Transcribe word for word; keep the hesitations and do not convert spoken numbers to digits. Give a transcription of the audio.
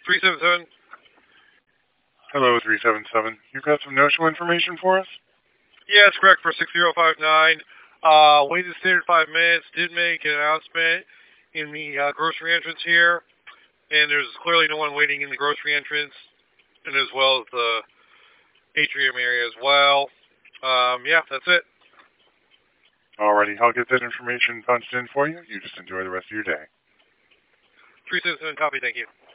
three seven seven. Hello, three seven seven. You've got some no-show information for us? Yeah, that's correct for six zero five nine. Uh, waited standard five minutes. Did make an announcement in the uh, grocery entrance here. And there's clearly no one waiting in the grocery entrance. And as well as the atrium area as well. Um, yeah, that's it. Alrighty, I'll get that information punched in for you. You just enjoy the rest of your day. three seven seven copy, thank you.